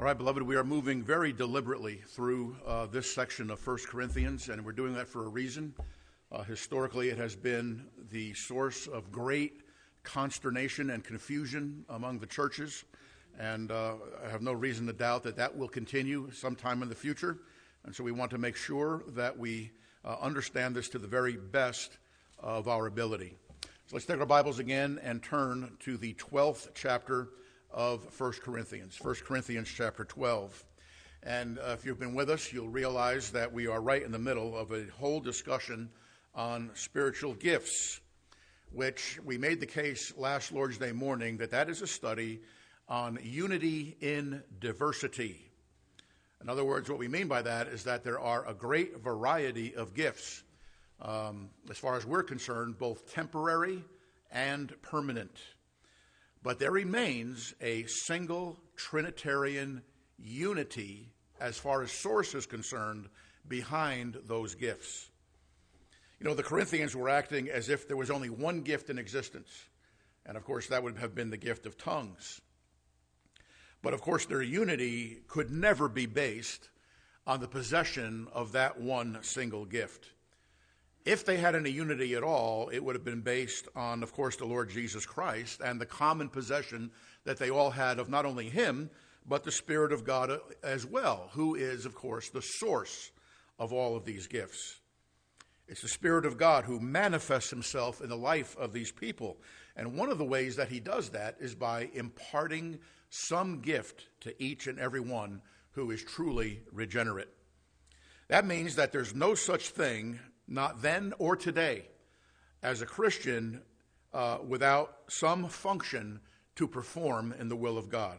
All right, beloved, we are moving very deliberately through this section of 1 Corinthians, and we're doing that for a reason. Historically, it has been the source of great consternation and confusion among the churches, and I have no reason to doubt that that will continue sometime in the future. And so we want to make sure that we understand this to the very best of our ability. So let's take our Bibles again and turn to the 12th chapter of 1 Corinthians, 1 Corinthians chapter 12. And if you've been with us, you'll realize that we are right in the middle of a whole discussion on spiritual gifts, which we made the case last Lord's Day morning that is a study on unity in diversity. In other words, what we mean by that is that there are a great variety of gifts, as far as we're concerned, both temporary and permanent. But there remains a single Trinitarian unity, as far as source is concerned, behind those gifts. You know, the Corinthians were acting as if there was only one gift in existence. And of course, that would have been the gift of tongues. But of course, their unity could never be based on the possession of that one single gift. If they had any unity at all, it would have been based on, of course, the Lord Jesus Christ and the common possession that they all had of not only him, but the Spirit of God as well, who is, of course, the source of all of these gifts. It's the Spirit of God who manifests himself in the life of these people. And one of the ways that he does that is by imparting some gift to each and every one who is truly regenerate. That means that there's no such thing, not then or today, as a Christian without some function to perform in the will of God.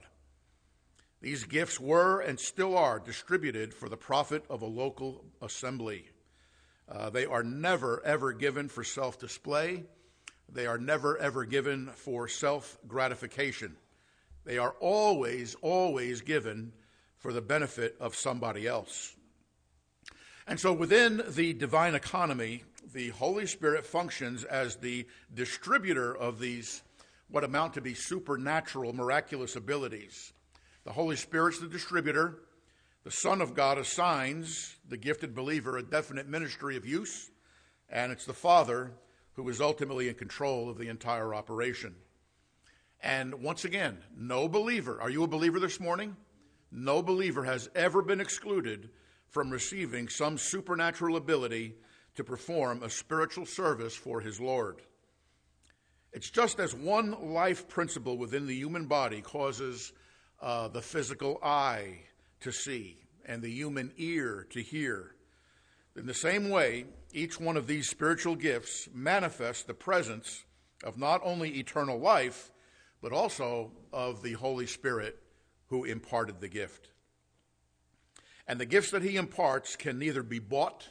These gifts were and still are distributed for the profit of a local assembly. They are never, ever given for self-display. They are never, ever given for self-gratification. They are always, always given for the benefit of somebody else. And so within the divine economy, the Holy Spirit functions as the distributor of these, what amount to be supernatural, miraculous abilities. The Holy Spirit's the distributor. The Son of God assigns the gifted believer a definite ministry of use, and it's the Father who is ultimately in control of the entire operation. And once again, no believer, are you a believer this morning? No believer has ever been excluded from receiving some supernatural ability to perform a spiritual service for his Lord. It's just as one life principle within the human body causes the physical eye to see and the human ear to hear. In the same way, each one of these spiritual gifts manifests the presence of not only eternal life, but also of the Holy Spirit who imparted the gift. And the gifts that he imparts can neither be bought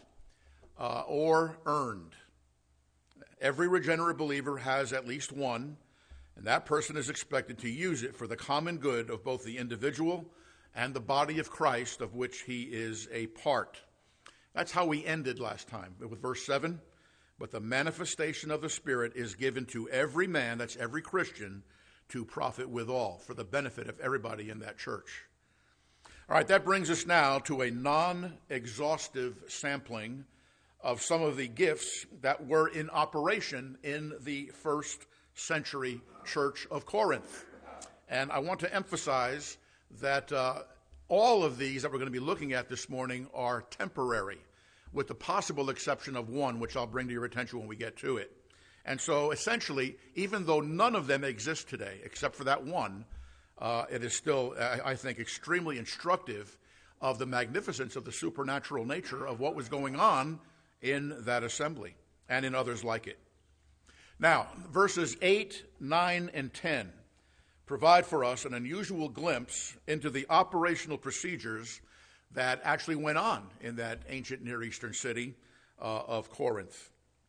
or earned. Every regenerate believer has at least one, and that person is expected to use it for the common good of both the individual and the body of Christ, of which he is a part. That's how we ended last time with verse 7. But the manifestation of the Spirit is given to every man, that's every Christian, to profit withal, for the benefit of everybody in that church. All right, that brings us now to a non-exhaustive sampling of some of the gifts that were in operation in the first century church of Corinth. And I want to emphasize that all of these that we're going to be looking at this morning are temporary, with the possible exception of one, which I'll bring to your attention when we get to it. And so essentially, even though none of them exist today, except for that one, it is still, I think, extremely instructive of the magnificence of the supernatural nature of what was going on in that assembly and in others like it. Now, verses 8, 9, and 10 provide for us an unusual glimpse into the operational procedures that actually went on in that ancient Near Eastern city of Corinth.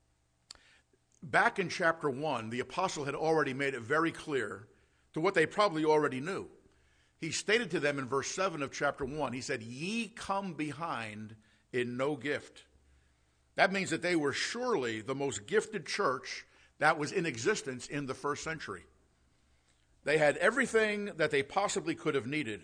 Back in chapter 1, the apostle had already made it very clear to what they probably already knew. He stated to them in verse 7 of chapter 1, he said, "Ye come behind in no gift." That means that they were surely the most gifted church that was in existence in the first century. They had everything that they possibly could have needed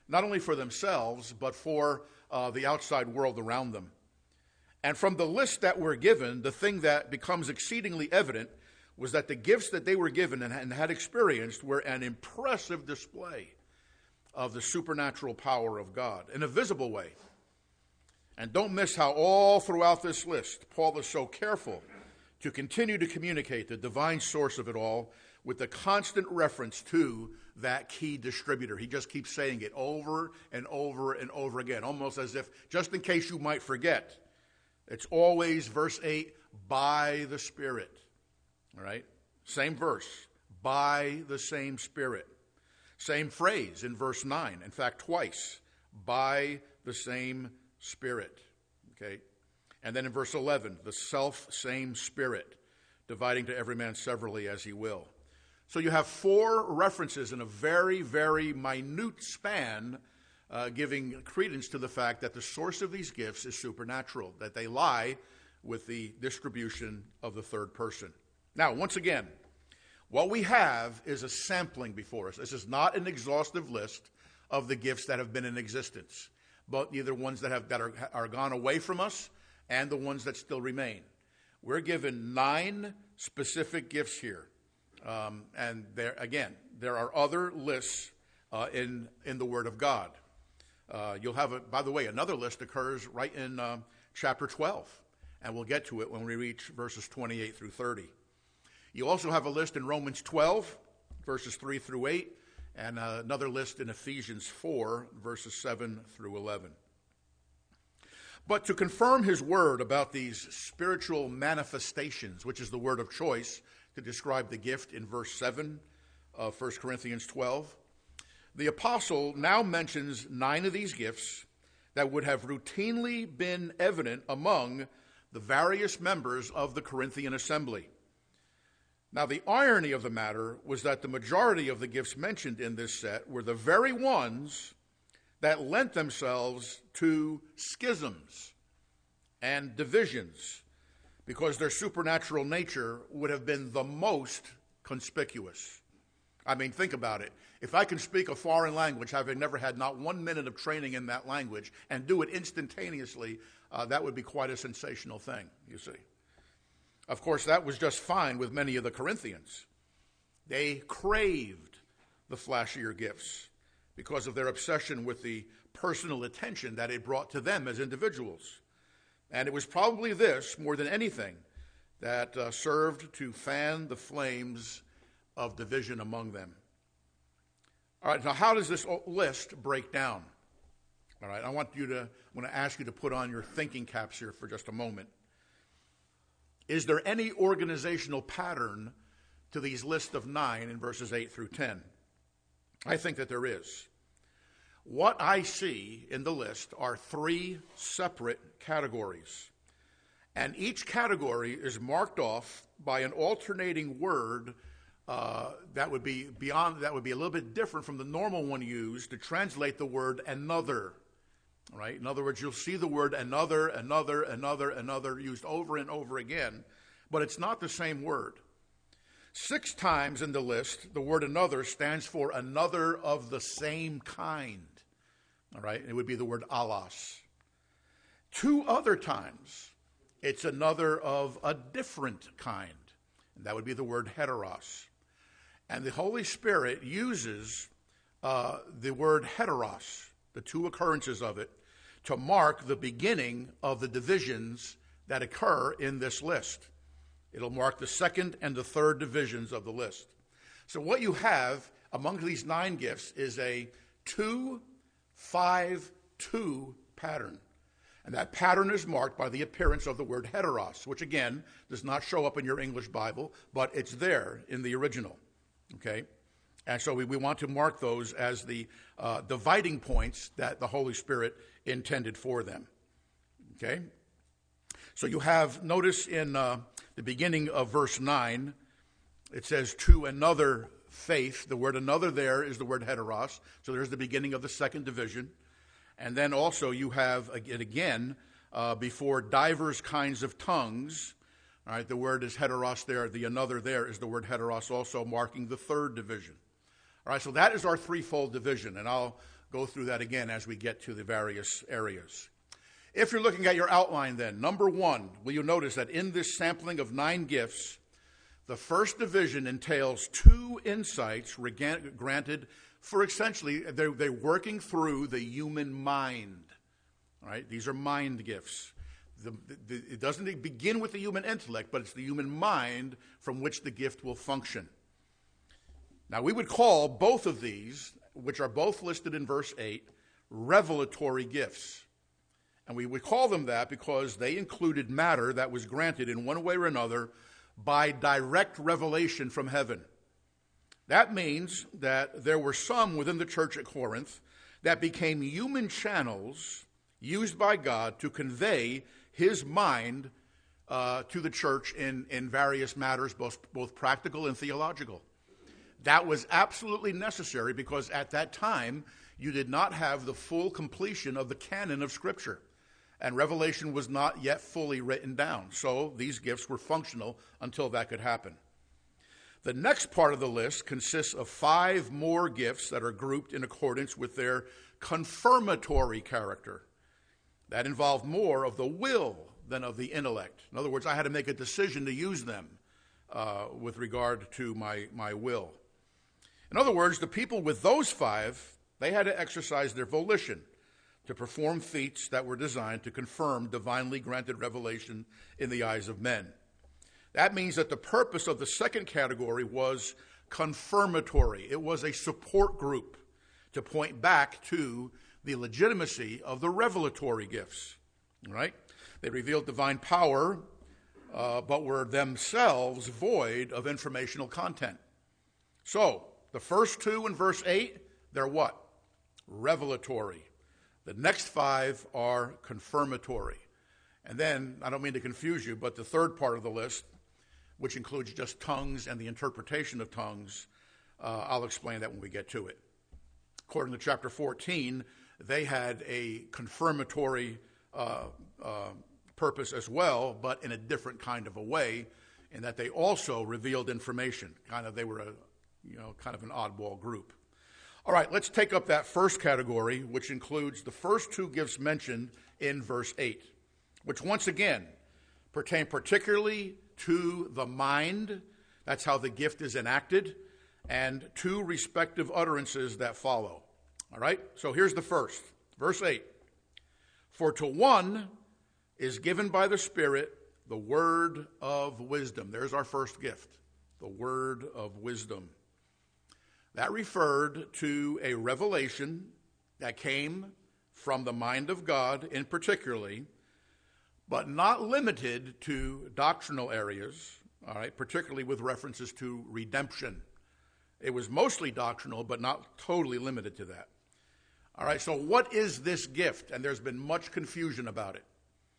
not only for themselves, but for the outside world around them. And from the list that we're given, the thing that becomes exceedingly evident was that the gifts that they were given and had experienced were an impressive display of the supernatural power of God in a visible way. And don't miss how all throughout this list, Paul is so careful to continue to communicate the divine source of it all with the constant reference to that key distributor. He just keeps saying it over and over and over again, almost as if, just in case you might forget, it's always verse 8, by the Spirit. All right? Same verse, by the same Spirit. Same phrase in verse 9. In fact, twice, by the same Spirit. Okay? And then in verse 11, the self-same Spirit, dividing to every man severally as he will. So you have 4 references in a very, very minute span giving credence to the fact that the source of these gifts is supernatural, that they lie with the distribution of the third person. Now, once again, what we have is a sampling before us. This is not an exhaustive list of the gifts that have been in existence, but either ones that are gone away from us and the ones that still remain. We're given 9 specific gifts here. And there are other lists in the Word of God. You'll have, by the way, another list occurs right in chapter 12, and we'll get to it when we reach verses 28 through 30. You also have a list in Romans 12, verses 3 through 8, and another list in Ephesians 4, verses 7 through 11. But to confirm his word about these spiritual manifestations, which is the word of choice to describe the gift in verse 7 of 1 Corinthians 12, the apostle now mentions 9 of these gifts that would have routinely been evident among the various members of the Corinthian assembly. Now, the irony of the matter was that the majority of the gifts mentioned in this set were the very ones that lent themselves to schisms and divisions, because their supernatural nature would have been the most conspicuous. I mean, think about it. If I can speak a foreign language, having never had not 1 minute of training in that language, and do it instantaneously, that would be quite a sensational thing, you see. Of course, that was just fine with many of the Corinthians. They craved the flashier gifts because of their obsession with the personal attention that it brought to them as individuals. And it was probably this, more than anything, that served to fan the flames of division among them. All right, now how does this list break down? All right, I want to ask you to put on your thinking caps here for just a moment. Is there any organizational pattern to these lists of 9 in verses 8 through 10? I think that there is. What I see in the list are 3 separate categories. And each category is marked off by an alternating word that would be a little bit different from the normal one used to translate the word another. All right? In other words, you'll see the word another used over and over again, but it's not the same word. 6 times in the list, the word another stands for another of the same kind. All right? It would be the word allos. 2 other times, it's another of a different kind. And that would be the word heteros. And the Holy Spirit uses the word heteros, the 2 occurrences of it, to mark the beginning of the divisions that occur in this list. It'll mark the 2nd and the 3rd divisions of the list. So what you have among these 9 gifts is a 2-5-2 pattern. And that pattern is marked by the appearance of the word heteros, which again does not show up in your English Bible, but it's there in the original. Okay? And so we want to mark those as the dividing points that the Holy Spirit intended for them. Okay? So you have, notice in the beginning of verse 9, it says, to another faith. The word another there is the word heteros. So there's the beginning of the 2nd division. And then also you have it again before divers kinds of tongues. All right, the word is heteros there. The another there is the word heteros also, marking the 3rd division. All right, so that is our threefold division, and I'll go through that again as we get to the various areas. If you're looking at your outline then, number 1, will you notice that in this sampling of 9 gifts, the first division entails 2 insights granted for essentially, they're working through the human mind. All right? These are mind gifts. It doesn't begin with the human intellect, but it's the human mind from which the gift will function. Now, we would call both of these, which are both listed in verse 8, revelatory gifts. And we would call them that because they included matter that was granted in one way or another by direct revelation from heaven. That means that there were some within the church at Corinth that became human channels used by God to convey his mind to the church in various matters, both practical and theological. That was absolutely necessary because at that time you did not have the full completion of the canon of Scripture, and Revelation was not yet fully written down. So these gifts were functional until that could happen. The next part of the list consists of 5 more gifts that are grouped in accordance with their confirmatory character. That involved more of the will than of the intellect. In other words, I had to make a decision to use them with regard to my will. In other words, the people with those 5, they had to exercise their volition to perform feats that were designed to confirm divinely granted revelation in the eyes of men. That means that the purpose of the second category was confirmatory. It was a support group to point back to the legitimacy of the revelatory gifts. Right? They revealed divine power, but were themselves void of informational content. So, the first 2 in verse 8, they're what? Revelatory. The next 5 are confirmatory. And then, I don't mean to confuse you, but the third part of the list, which includes just tongues and the interpretation of tongues, I'll explain that when we get to it. According to chapter 14, they had a confirmatory purpose as well, but in a different kind of a way, in that they also revealed information. They were kind of an oddball group. All right, let's take up that first category, which includes the first 2 gifts mentioned in verse 8, which once again pertain particularly to the mind. That's how the gift is enacted, and 2 respective utterances that follow. All right, so here's the first, verse 8. For to one is given by the Spirit the word of wisdom. There's our first gift, the word of wisdom. That referred to a revelation that came from the mind of God in particularly, but not limited to doctrinal areas, all right, particularly with references to redemption. It was mostly doctrinal, but not totally limited to that. All right, so what is this gift? And there's been much confusion about it.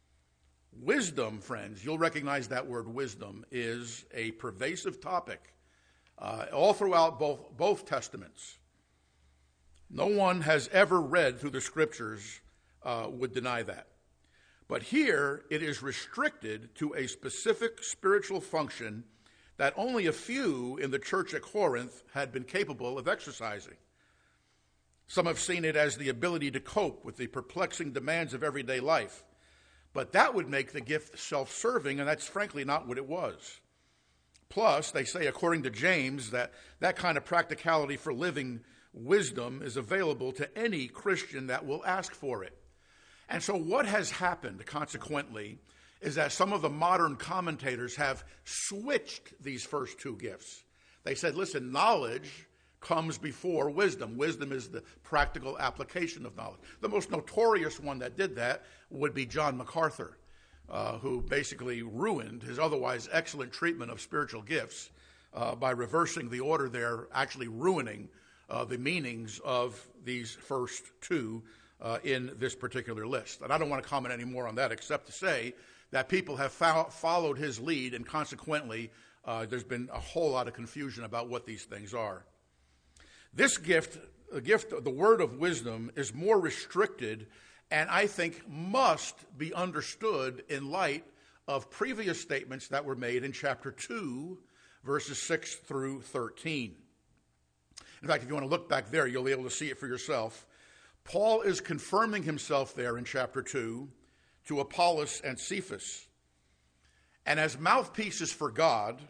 Wisdom, friends, you'll recognize that word wisdom, is a pervasive topic all throughout both testaments. No one has ever read through the Scriptures would deny that. But here it is restricted to a specific spiritual function that only a few in the church at Corinth had been capable of exercising. Some have seen it as the ability to cope with the perplexing demands of everyday life. But that would make the gift self-serving, and that's frankly not what it was. Plus, they say, according to James, that kind of practicality for living wisdom is available to any Christian that will ask for it. And so what has happened, consequently, is that some of the modern commentators have switched these first 2 gifts. They said, listen, knowledge comes before wisdom. Wisdom is the practical application of knowledge. The most notorious one that did that would be John MacArthur, who basically ruined his otherwise excellent treatment of spiritual gifts by reversing the order there, actually ruining the meanings of these first 2 in this particular list. And I don't want to comment any more on that except to say that people have followed his lead, and consequently there's been a whole lot of confusion about what these things are. This gift, the word of wisdom, is more restricted and I think must be understood in light of previous statements that were made in chapter 2, verses 6 through 13. In fact, if you want to look back there, you'll be able to see it for yourself. Paul is confirming himself there in chapter 2 to Apollos and Cephas. And as mouthpieces for God,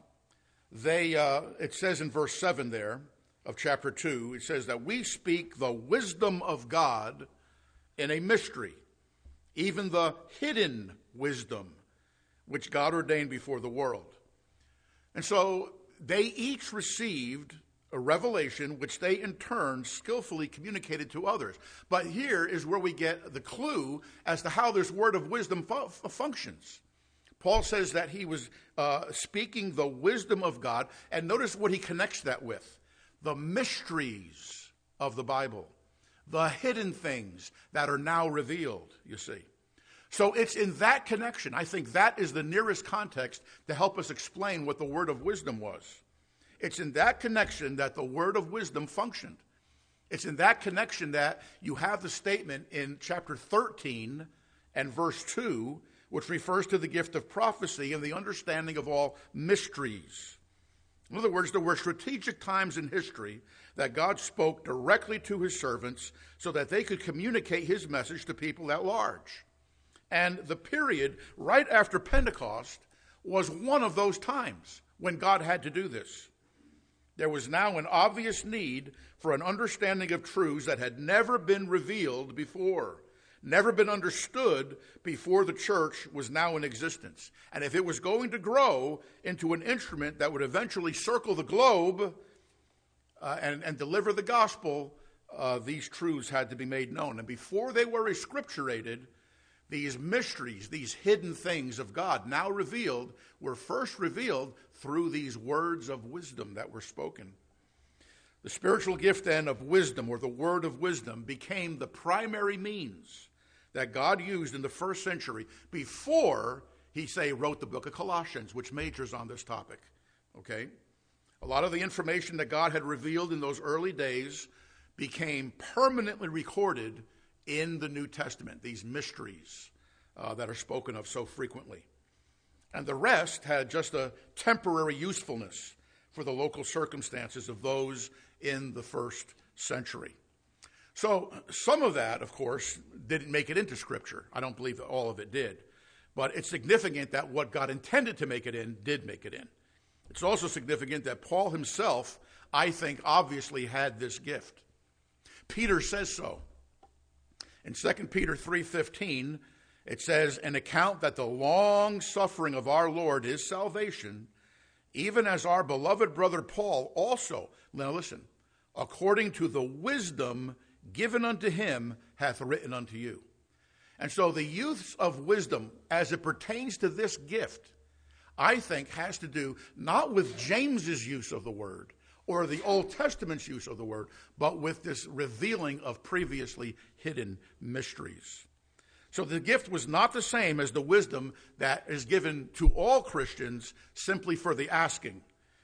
it says in verse 7 there of chapter 2, it says that we speak the wisdom of God in a mystery, even the hidden wisdom which God ordained before the world. And so they each received a revelation which they in turn skillfully communicated to others. But here is where we get the clue as to how this word of wisdom functions. Paul says that he was speaking the wisdom of God, and notice what he connects that with. The mysteries of the Bible, the hidden things that are now revealed, you see. So it's in that connection, I think that is the nearest context to help us explain what the word of wisdom was. It's in that connection that the word of wisdom functioned. It's in that connection that you have the statement in chapter 13 and verse 2, which refers to the gift of prophecy and the understanding of all mysteries. In other words, there were strategic times in history that God spoke directly to his servants so that they could communicate his message to people at large. And the period right after Pentecost was one of those times when God had to do this. There was now an obvious need for an understanding of truths that had never been revealed before, never been understood before the church was now in existence. And if it was going to grow into an instrument that would eventually circle the globe and deliver the gospel, these truths had to be made known. And before they were scripturated, these mysteries, these hidden things of God now revealed, were first revealed through these words of wisdom that were spoken. The spiritual gift then of wisdom, or the word of wisdom, became the primary means that God used in the first century before he, wrote the book of Colossians, which majors on this topic. Okay? A lot of the information that God had revealed in those early days became permanently recorded in the New Testament, these mysteries that are spoken of so frequently. And the rest had just a temporary usefulness for the local circumstances of those in the first century. So some of that, of course, didn't make it into Scripture. I don't believe that all of it did. But it's significant that what God intended to make it in did make it in. It's also significant that Paul himself, I think, obviously had this gift. Peter says so. In 2 Peter 3:15, it says, "An account that the long suffering of our Lord is salvation, even as our beloved brother Paul also," now listen, "according to the wisdom given unto him hath written unto you." And so the use of wisdom as it pertains to this gift, I think, has to do not with James's use of the word or the Old Testament's use of the word, but with this revealing of previously hidden mysteries. So the gift was not the same as the wisdom that is given to all Christians simply for the asking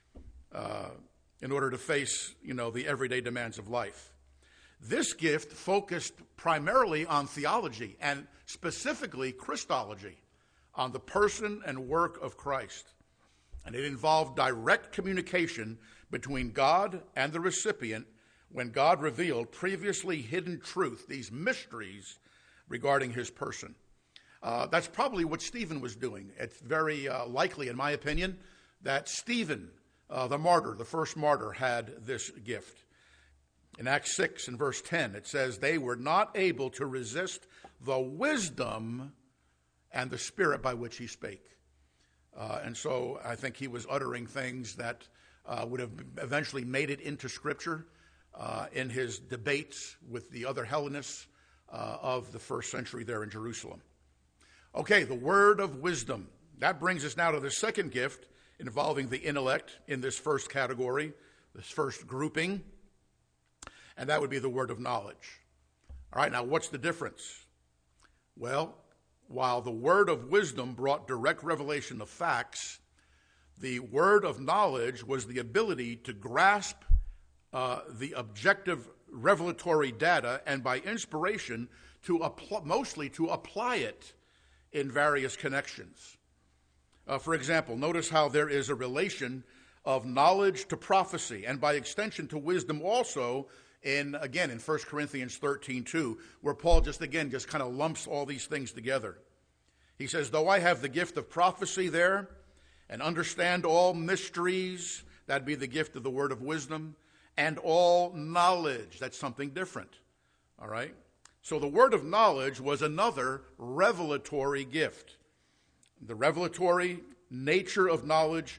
in order to face, the everyday demands of life. This gift focused primarily on theology and specifically Christology, on the person and work of Christ. And it involved direct communication between God and the recipient when God revealed previously hidden truth, these mysteries regarding his person. That's probably what Stephen was doing. It's very likely, in my opinion, that Stephen, the martyr, the first martyr, had this gift. In Acts 6 and verse 10, it says, "They were not able to resist the wisdom and the spirit by which he spake." And so I think he was uttering things that would have eventually made it into Scripture in his debates with the other Hellenists of the first century there in Jerusalem. Okay, the word of wisdom. That brings us now to the second gift involving the intellect in this first category, this first grouping, and that would be the word of knowledge. All right, now what's the difference? Well, while the word of wisdom brought direct revelation of facts, the word of knowledge was the ability to grasp the objective revelatory data and by inspiration mostly to apply it in various connections. For example, notice how there is a relation of knowledge to prophecy and by extension to wisdom also in 1 Corinthians 13:2, where Paul just kind of lumps all these things together. He says, though I have the gift of prophecy there and understand all mysteries, that'd be the gift of the word of wisdom, and all knowledge, that's something different. All right? So the word of knowledge was another revelatory gift. The revelatory nature of knowledge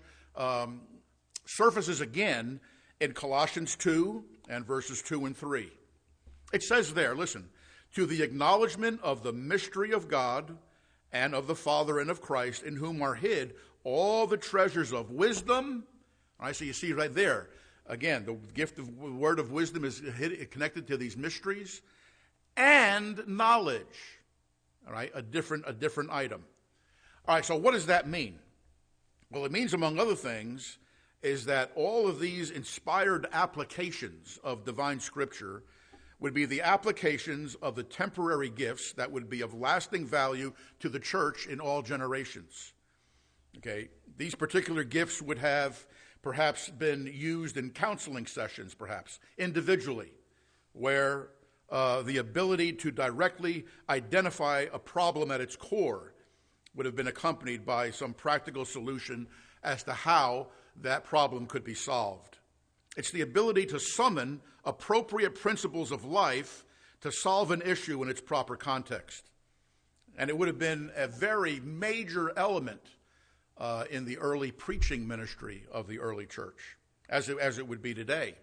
surfaces again in Colossians 2 and verses 2 and 3. It says there, listen, to the acknowledgement of the mystery of God and of the Father and of Christ, in whom are hid all the treasures of wisdom. All right, so you see right there, again, the gift of the word of wisdom is connected to these mysteries and knowledge. All right, a different item. All right, so what does that mean? Well, it means, among other things, is that all of these inspired applications of divine scripture would be the applications of the temporary gifts that would be of lasting value to the church in all generations. Okay, these particular gifts would have perhaps been used in counseling sessions, perhaps individually, where the ability to directly identify a problem at its core would have been accompanied by some practical solution as to how that problem could be solved. It's the ability to summon appropriate principles of life to solve an issue in its proper context. And it would have been a very major element in the early preaching ministry of the early church, as it would be today.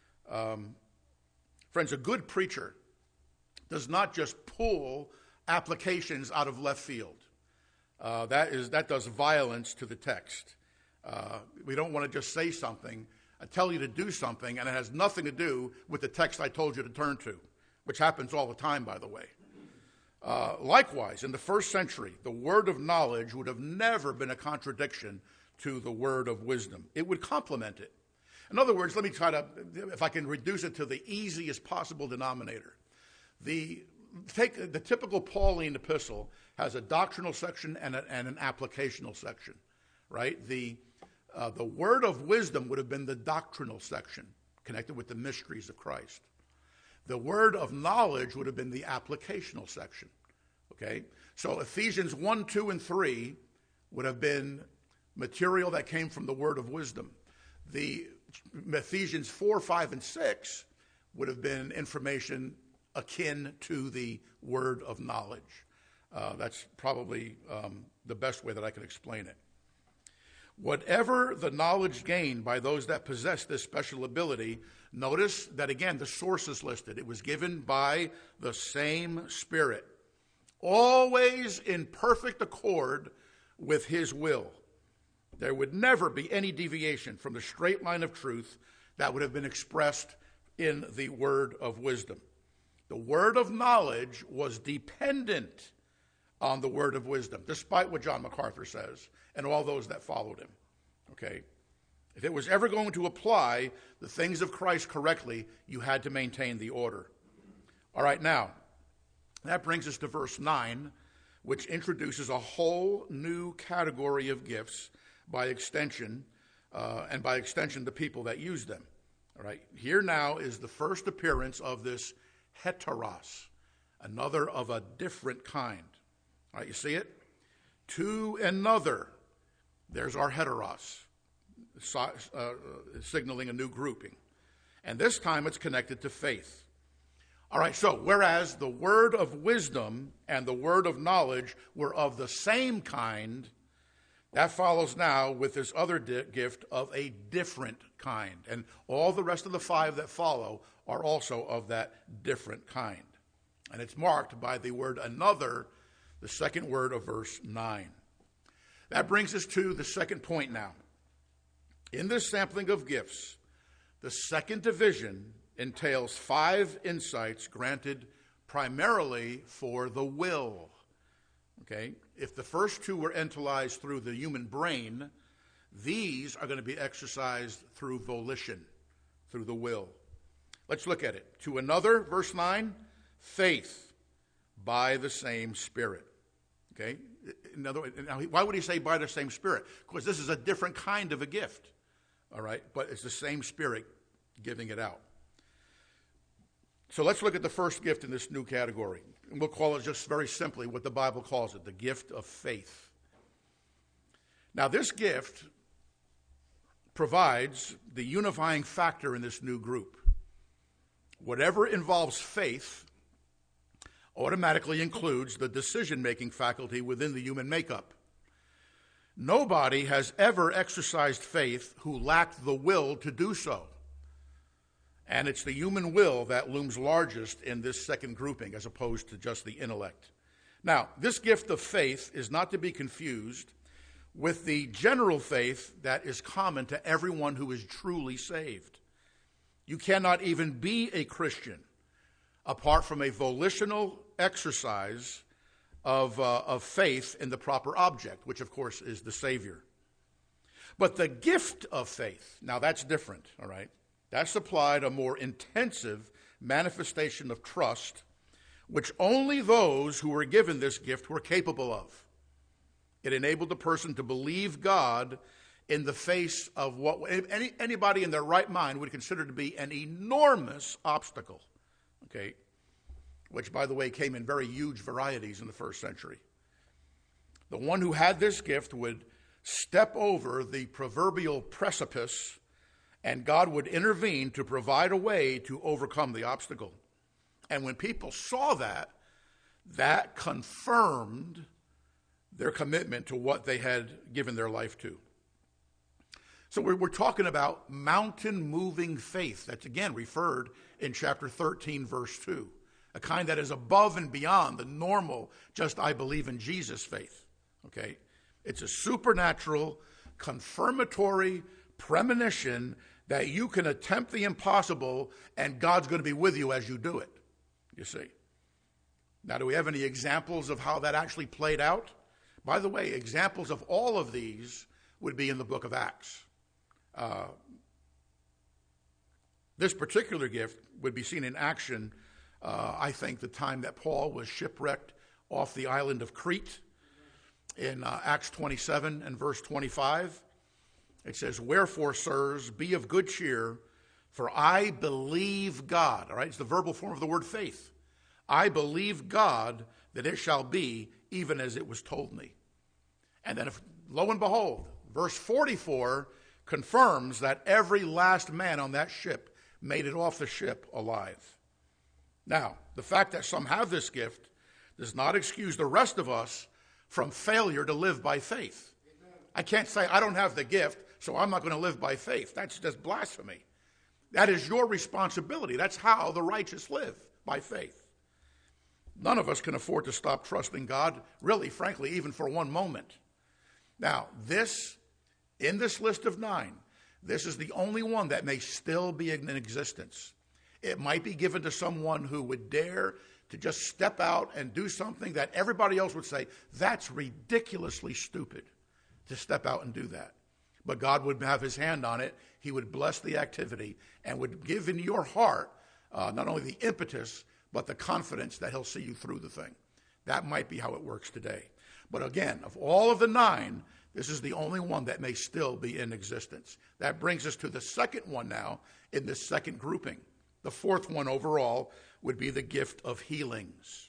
Friends, a good preacher does not just pull applications out of left field. That does violence to the text. We don't want to just say something, I tell you to do something, and it has nothing to do with the text I told you to turn to, which happens all the time, by the way. Likewise, in the first century, the word of knowledge would have never been a contradiction to the word of wisdom. It would complement it. In other words, let me try to, if I can reduce it to the easiest possible denominator. The typical Pauline epistle has a doctrinal section and an applicational section, right? The word of wisdom would have been the doctrinal section, connected with the mysteries of Christ. The word of knowledge would have been the applicational section, okay? So Ephesians 1, 2, and 3 would have been material that came from the word of wisdom. The Ephesians 4, 5, and 6 would have been information akin to the word of knowledge. That's probably the best way that I can explain it. Whatever the knowledge gained by those that possess this special ability, notice that again, the source is listed. It was given by the same Spirit, always in perfect accord with His will. There would never be any deviation from the straight line of truth that would have been expressed in the word of wisdom. The word of knowledge was dependent on the word of wisdom, despite what John MacArthur says and all those that followed him. Okay? If it was ever going to apply the things of Christ correctly, you had to maintain the order. All right, now, that brings us to verse 9, which introduces a whole new category of gifts by extension, and by extension, the people that use them. All right, here now is the first appearance of this heteros, another of a different kind. All right, you see it? To another, there's our heteros, signaling a new grouping. And this time it's connected to faith. All right, so whereas the word of wisdom and the word of knowledge were of the same kind, that follows now with this other gift of a different kind. And all the rest of the 5 that follow are also of that different kind. And it's marked by the word another, the second word of verse 9. That brings us to the second point now. In this sampling of gifts, the second division entails 5 insights granted primarily for the will. Okay? If the first 2 were entalized through the human brain, these are going to be exercised through volition, through the will. Let's look at it. To another, verse 9, faith by the same Spirit. Okay? In other words, now, why would he say by the same Spirit? Because this is a different kind of a gift. All right? But it's the same Spirit giving it out. So let's look at the first gift in this new category. And we'll call it just very simply what the Bible calls it, the gift of faith. Now, this gift provides the unifying factor in this new group. Whatever involves faith automatically includes the decision-making faculty within the human makeup. Nobody has ever exercised faith who lacked the will to do so. And it's the human will that looms largest in this second grouping as opposed to just the intellect. Now, this gift of faith is not to be confused with the general faith that is common to everyone who is truly saved. You cannot even be a Christian apart from a volitional exercise of faith in the proper object, which of course is the Savior. But the gift of faith, now that's different, all right? That supplied a more intensive manifestation of trust, which only those who were given this gift were capable of. It enabled the person to believe God in the face of what anybody in their right mind would consider to be an enormous obstacle, okay? Which, by the way, came in very huge varieties in the first century. The one who had this gift would step over the proverbial precipice, and God would intervene to provide a way to overcome the obstacle. And when people saw that, that confirmed their commitment to what they had given their life to. So we're talking about mountain-moving faith. That's, again, referred in chapter 13, verse 2. A kind that is above and beyond the normal, just I believe in Jesus faith. Okay? It's a supernatural, confirmatory premonition that you can attempt the impossible and God's going to be with you as you do it, you see. Now, do we have any examples of how that actually played out? By the way, examples of all of these would be in the book of Acts. This particular gift would be seen in action, I think, the time that Paul was shipwrecked off the island of Crete in Acts 27 and verse 25. It says, "Wherefore, sirs, be of good cheer, for I believe God." All right, it's the verbal form of the word faith. "I believe God that it shall be even as it was told me." And then, lo and behold, verse 44 confirms that every last man on that ship made it off the ship alive. Now, the fact that some have this gift does not excuse the rest of us from failure to live by faith. I can't say I don't have the gift, so I'm not going to live by faith. That's just blasphemy. That is your responsibility. That's how the righteous live, by faith. None of us can afford to stop trusting God, really, frankly, even for one moment. Now, in this list of 9, this is the only one that may still be in existence. It might be given to someone who would dare to just step out and do something that everybody else would say, that's ridiculously stupid to step out and do that. But God would have his hand on it. He would bless the activity and would give in your heart not only the impetus, but the confidence that he'll see you through the thing. That might be how it works today. But again, of all of the 9, this is the only one that may still be in existence. That brings us to the second one now in this second grouping. The fourth one overall would be the gift of healings.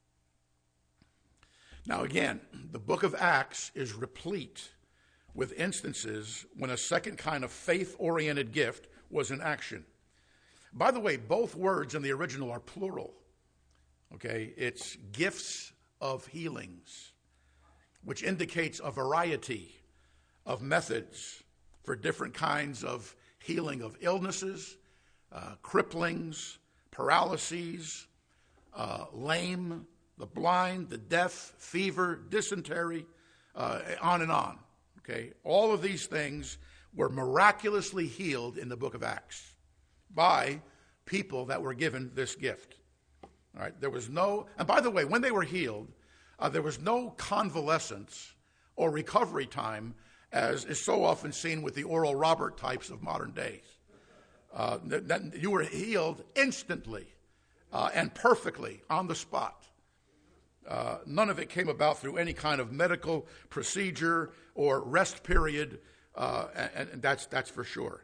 Now again, the book of Acts is replete with instances when a second kind of faith-oriented gift was in action. By the way, both words in the original are plural. Okay, it's gifts of healings, which indicates a variety of methods for different kinds of healing of illnesses, cripplings, paralyses, lame, the blind, the deaf, fever, dysentery, on and on. Okay, all of these things were miraculously healed in the book of Acts by people that were given this gift. All right, there was no, and by the way, when they were healed, there was no convalescence or recovery time, as is so often seen with the Oral Robert types of modern days. You were healed instantly and perfectly on the spot. None of it came about through any kind of medical procedure or rest period, and that's for sure.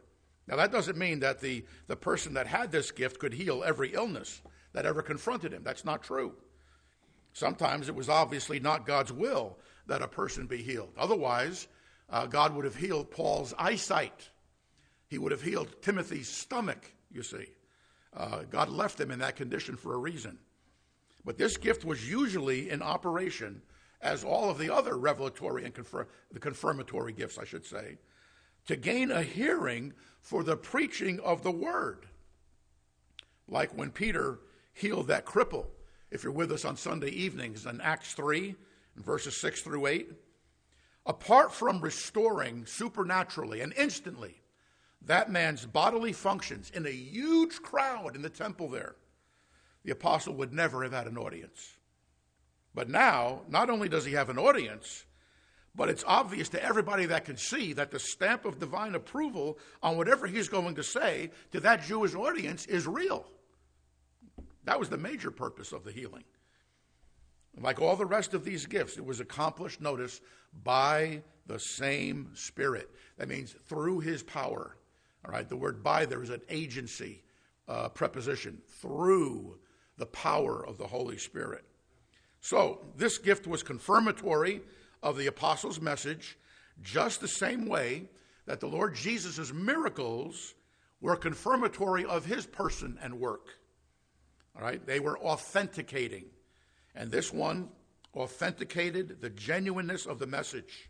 Now, that doesn't mean that the person that had this gift could heal every illness that ever confronted him. That's not true. Sometimes it was obviously not God's will that a person be healed. Otherwise, God would have healed Paul's eyesight. He would have healed Timothy's stomach, you see. God left him in that condition for a reason. But this gift was usually in operation, as all of the other revelatory and the confirmatory gifts, I should say, to gain a hearing for the preaching of the word. Like when Peter healed that cripple, if you're with us on Sunday evenings in Acts 3, verses 6 through 8. Apart from restoring supernaturally and instantly that man's bodily functions in a huge crowd in the temple there, the apostle would never have had an audience. But now, not only does he have an audience, but it's obvious to everybody that can see that the stamp of divine approval on whatever he's going to say to that Jewish audience is real. That was the major purpose of the healing. Like all the rest of these gifts, it was accomplished, notice, by the same Spirit. That means through his power. All right, the word by there is an agency preposition, through the power of the Holy Spirit. So this gift was confirmatory of the apostles' message, just the same way that the Lord Jesus' miracles were confirmatory of his person and work. All right, they were authenticating. And this one authenticated the genuineness of the message.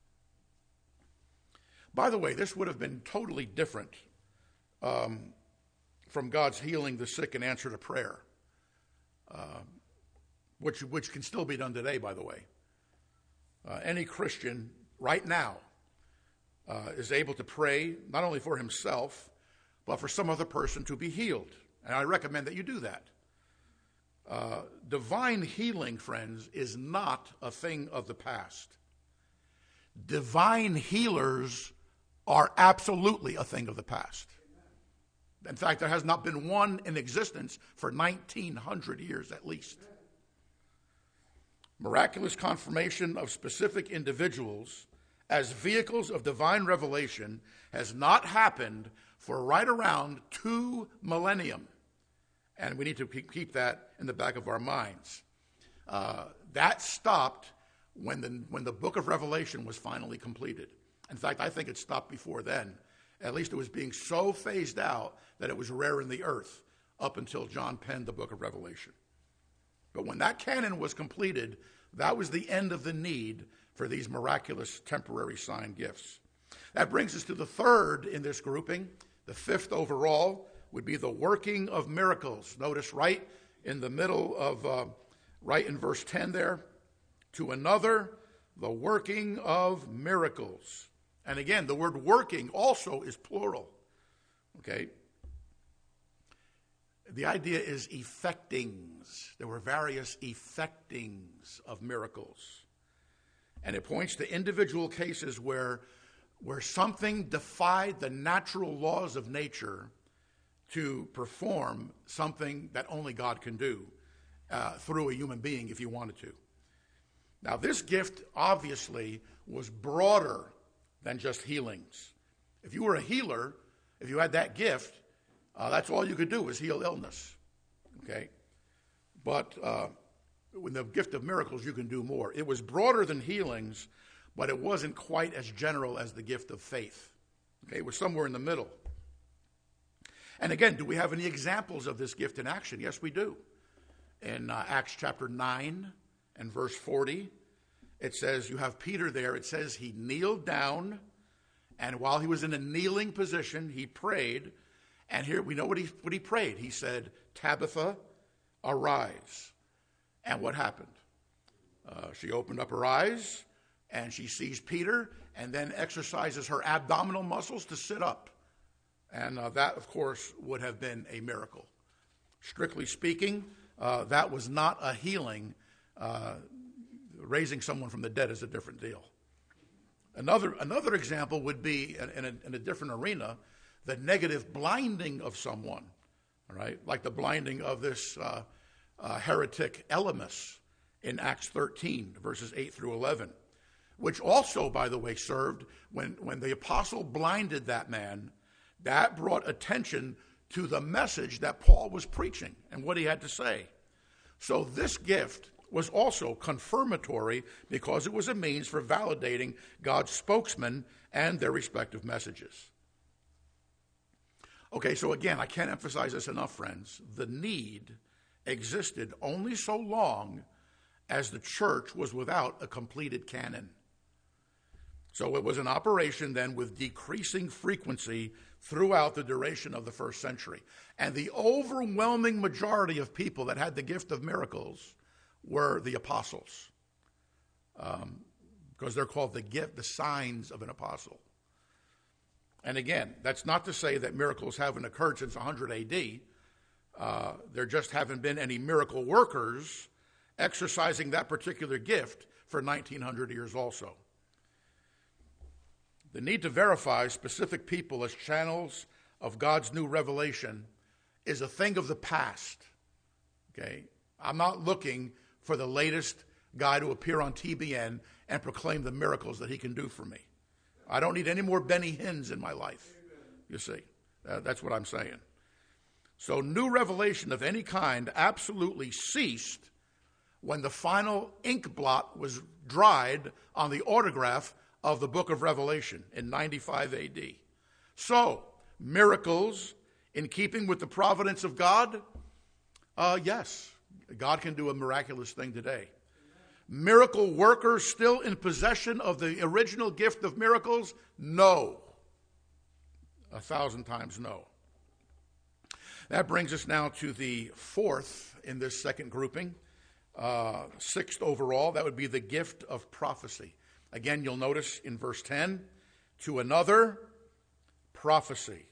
By the way, this would have been totally different from God's healing the sick and answer to prayer, which can still be done today, by the way. Any Christian right now is able to pray not only for himself, but for some other person to be healed. And I recommend that you do that. Divine healing, friends, is not a thing of the past. Divine healers are absolutely a thing of the past. In fact, there has not been one in existence for 1,900 years at least. Miraculous confirmation of specific individuals as vehicles of divine revelation has not happened for right around 2 millennia. And we need to keep that in the back of our minds. That stopped when the book of Revelation was finally completed. In fact, I think it stopped before then. At least it was being so phased out that it was rare in the earth up until John penned the book of Revelation. But when that canon was completed, that was the end of the need for these miraculous temporary sign gifts. That brings us to the third in this grouping. The fifth overall would be the working of miracles. Notice right in the middle of, right in verse 10 there, to another, the working of miracles. And again, the word working also is plural. Okay? The idea is effectings. There were various effectings of miracles. And it points to individual cases where something defied the natural laws of nature to perform something that only God can do through a human being if you wanted to. Now, this gift obviously was broader than just healings. If you were a healer, if you had that gift, that's all you could do was heal illness. Okay? But with the gift of miracles, you can do more. It was broader than healings, but it wasn't quite as general as the gift of faith. Okay? It was somewhere in the middle. And again, do we have any examples of this gift in action? Yes, we do. In Acts chapter 9 and verse 40, it says, you have Peter there. It says he kneeled down, and while he was in a kneeling position, he prayed. And here we know what he prayed. He said, Tabitha, arise. And what happened? She opened up her eyes, and she sees Peter, and then exercises her abdominal muscles to sit up. And that, of course, would have been a miracle. Strictly speaking, that was not a healing. Raising someone from the dead is a different deal. Another example would be, in a different arena, the negative blinding of someone, all right? Like the blinding of this heretic Elymas in Acts 13, verses 8 through 11, which also, by the way, served when the apostle blinded that man, That brought attention to the message that Paul was preaching and what he had to say. So this gift was also confirmatory because it was a means for validating God's spokesmen and their respective messages. Okay, so again, I can't emphasize this enough, friends. The need existed only so long as the church was without a completed canon. So it was an operation then with decreasing frequency throughout the duration of the first century. And the overwhelming majority of people that had the gift of miracles were the apostles, because they're called the signs of an apostle. And again, that's not to say that miracles haven't occurred since 100 AD. There just haven't been any miracle workers exercising that particular gift for 1900 years also. The need to verify specific people as channels of God's new revelation is a thing of the past. Okay? I'm not looking for the latest guy to appear on TBN and proclaim the miracles that he can do for me. I don't need any more Benny Hinn's in my life. You see, that's what I'm saying. So new revelation of any kind absolutely ceased when the final ink blot was dried on the autograph of the book of Revelation in 95 AD. So, miracles in keeping with the providence of God? Yes, God can do a miraculous thing today. Miracle workers still in possession of the original gift of miracles? No. 1,000 times no. That brings us now to the fourth in this second grouping, sixth overall. That would be the gift of prophecy. Again, you'll notice in verse 10, to another, prophecy.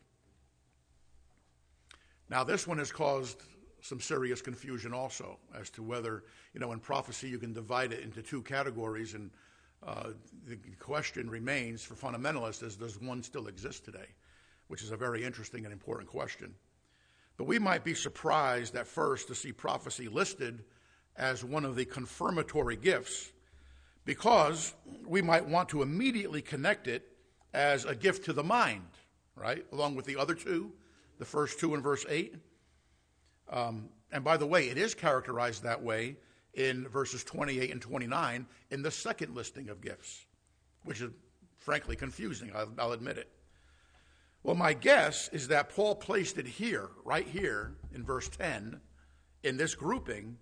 Now, this one has caused some serious confusion also as to whether, in prophecy you can divide it into two categories, and the question remains for fundamentalists is, does one still exist today? Which is a very interesting and important question. But we might be surprised at first to see prophecy listed as one of the confirmatory gifts, because we might want to immediately connect it as a gift to the mind, right? Along with the other two, the first two in verse 8. And by the way, it is characterized that way in verses 28 and 29 in the second listing of gifts, which is frankly confusing, I'll admit it. Well, my guess is that Paul placed it here, right here in verse 10, in this grouping,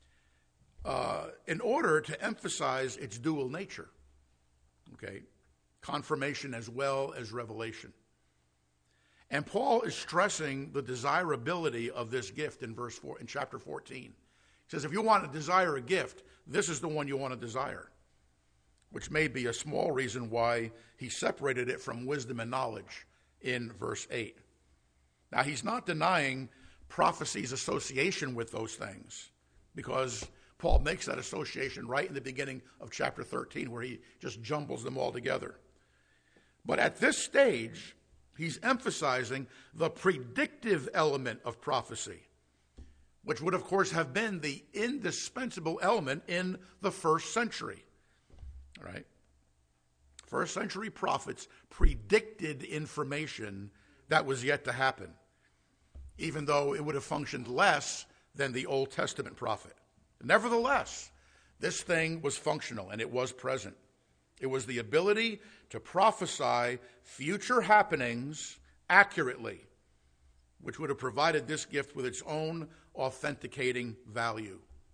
in order to emphasize its dual nature, okay? Confirmation as well as revelation. And Paul is stressing the desirability of this gift in verse 4, in chapter 14. He says, if you want to desire a gift, this is the one you want to desire, which may be a small reason why he separated it from wisdom and knowledge in verse 8. Now, he's not denying prophecy's association with those things, because Paul makes that association right in the beginning of chapter 13, where he just jumbles them all together. But at this stage, he's emphasizing the predictive element of prophecy, which would, of course, have been the indispensable element in the first century. All right? First century prophets predicted information that was yet to happen, even though it would have functioned less than the Old Testament prophet. Nevertheless, this thing was functional and it was present. It was the ability to prophesy future happenings accurately, which would have provided this gift with its own authenticating value.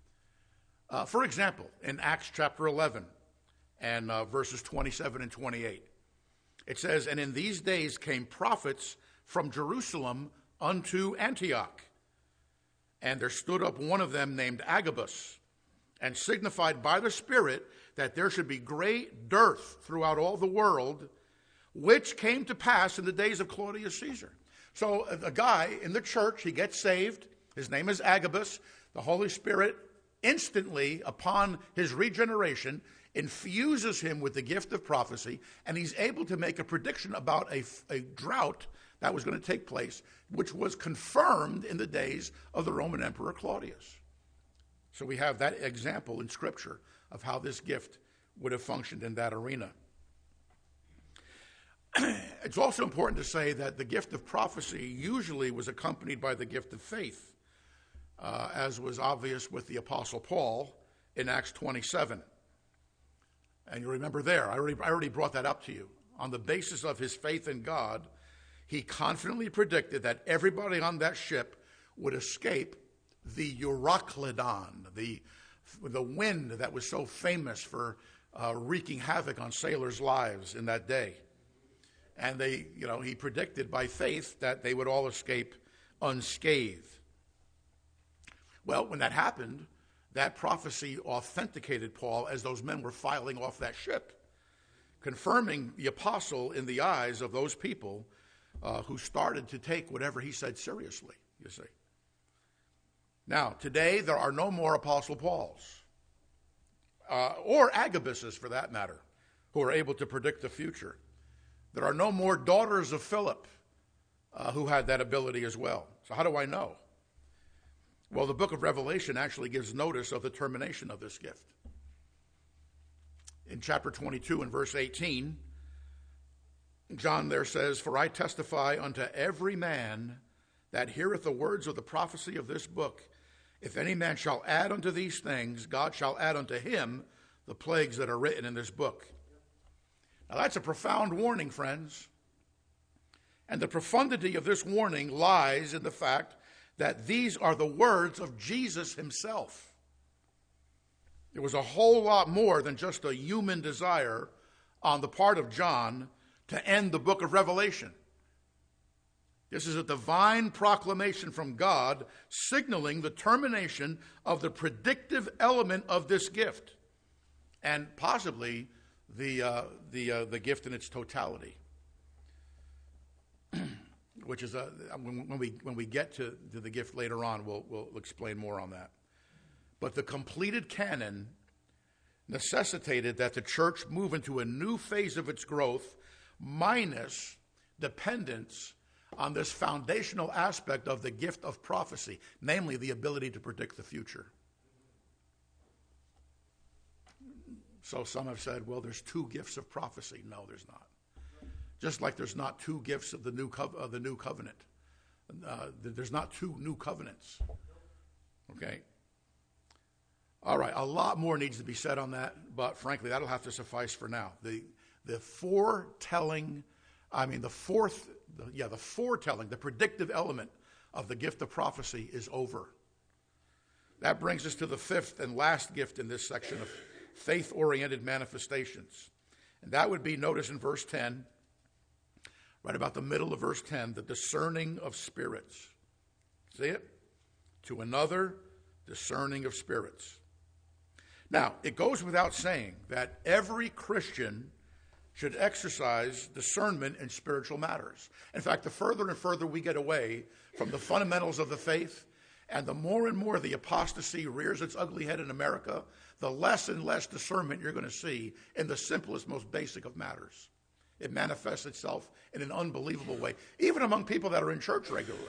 For example, in Acts chapter 11 and verses 27 and 28, it says, and in these days came prophets from Jerusalem unto Antioch. And there stood up one of them named Agabus, and signified by the Spirit that there should be great dearth throughout all the world, which came to pass in the days of Claudius Caesar. So a guy in the church, he gets saved. His name is Agabus. The Holy Spirit instantly, upon his regeneration, infuses him with the gift of prophecy, and he's able to make a prediction about a drought that was going to take place, which was confirmed in the days of the Roman Emperor Claudius. So we have that example in Scripture of how this gift would have functioned in that arena. It's also important to say that the gift of prophecy usually was accompanied by the gift of faith, as was obvious with the Apostle Paul in Acts 27. And you remember there, I already brought that up to you. On the basis of his faith in God, he confidently predicted that everybody on that ship would escape the Euroclydon, the wind that was so famous for wreaking havoc on sailors' lives in that day. And he predicted by faith that they would all escape unscathed. Well, when that happened, that prophecy authenticated Paul as those men were filing off that ship, confirming the apostle in the eyes of those people who started to take whatever he said seriously, you see. Now, today there are no more Apostle Pauls, or Agabuses for that matter, who are able to predict the future. There are no more daughters of Philip who had that ability as well. So how do I know? Well, the book of Revelation actually gives notice of the termination of this gift. In chapter 22 and verse 18, John there says, "For I testify unto every man that heareth the words of the prophecy of this book, if any man shall add unto these things, God shall add unto him the plagues that are written in this book." Now that's a profound warning, friends. And the profundity of this warning lies in the fact that these are the words of Jesus himself. It was a whole lot more than just a human desire on the part of John to end the book of Revelation. This is a divine proclamation from God signaling the termination of the predictive element of this gift and possibly the gift in its totality. Which is when we get to the gift later on, we'll explain more on that. But the completed canon necessitated that the church move into a new phase of its growth, minus dependence on this foundational aspect of the gift of prophecy, namely the ability to predict the future. So some have said, well, there's two gifts of prophecy. No, there's not. Just like there's not two gifts of the new covenant. There's not two new covenants. Okay? All right, a lot more needs to be said on that, but frankly, that'll have to suffice for now. The foretelling, the predictive element of the gift of prophecy is over. That brings us to the fifth and last gift in this section of faith-oriented manifestations. And that would be, notice in verse 10, right about the middle of verse 10, the discerning of spirits. See it? To another, discerning of spirits. Now, it goes without saying that every Christian should exercise discernment in spiritual matters. In fact, the further and further we get away from the fundamentals of the faith, and the more and more the apostasy rears its ugly head in America, the less and less discernment you're going to see in the simplest, most basic of matters. It manifests itself in an unbelievable way, even among people that are in church regularly.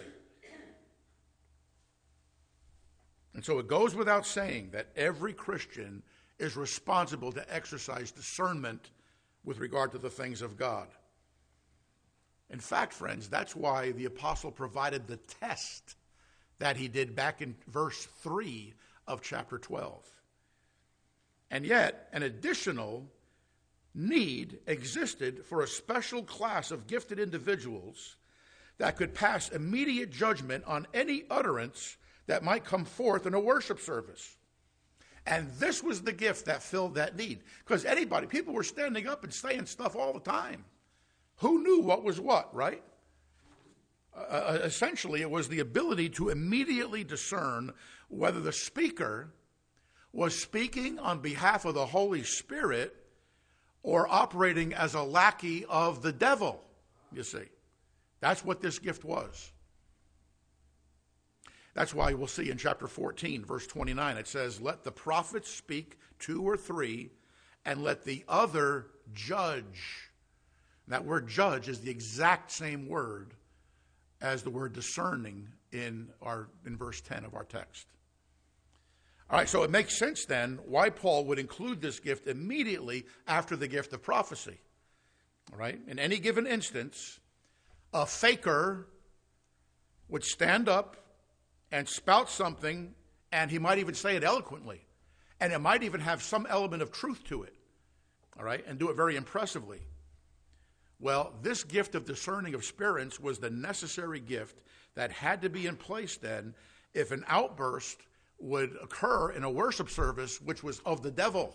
And so it goes without saying that every Christian is responsible to exercise discernment with regard to the things of God. In fact, friends, that's why the apostle provided the test that he did back in verse 3 of chapter 12. And yet, an additional need existed for a special class of gifted individuals that could pass immediate judgment on any utterance that might come forth in a worship service. And this was the gift that filled that need. Because people were standing up and saying stuff all the time. Who knew what was what, right? Essentially, it was the ability to immediately discern whether the speaker was speaking on behalf of the Holy Spirit or operating as a lackey of the devil, you see. That's what this gift was. That's why we'll see in chapter 14, verse 29, it says, "Let the prophets speak 2 or 3, and let the other judge." And that word judge is the exact same word as the word discerning in verse 10 of our text. All right, so it makes sense then why Paul would include this gift immediately after the gift of prophecy. All right? In any given instance, a faker would stand up and spout something, and he might even say it eloquently, and it might even have some element of truth to it, all right, and do it very impressively. Well, this gift of discerning of spirits was the necessary gift that had to be in place then if an outburst would occur in a worship service which was of the devil.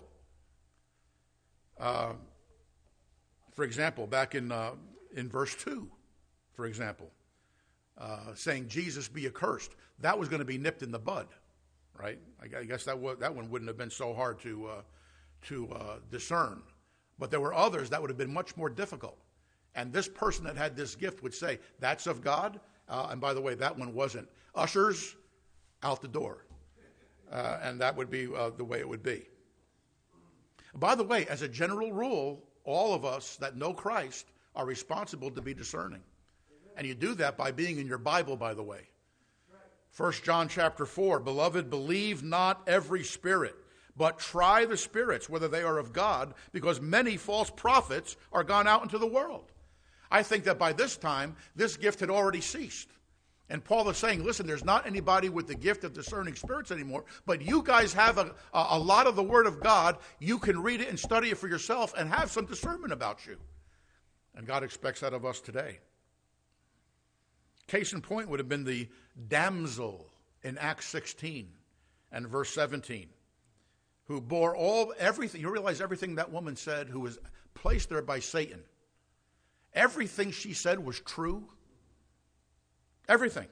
For example, back in verse 2, for example, saying Jesus be accursed, that was going to be nipped in the bud, right? I guess that one wouldn't have been so hard to discern. But there were others that would have been much more difficult. And this person that had this gift would say, that's of God. And by the way, that one wasn't. Ushers, out the door. And that would be the way it would be. By the way, as a general rule, all of us that know Christ are responsible to be discerning. And you do that by being in your Bible, by the way. 1 John chapter 4, beloved, believe not every spirit, but try the spirits, whether they are of God, because many false prophets are gone out into the world. I think that by this time, this gift had already ceased. And Paul is saying, listen, there's not anybody with the gift of discerning spirits anymore, but you guys have a lot of the Word of God. You can read it and study it for yourself and have some discernment about you. And God expects that of us today. Case in point would have been the damsel in Acts 16 and verse 17, who bore everything. You realize everything that woman said, who was placed there by Satan. Everything she said was true. Everything.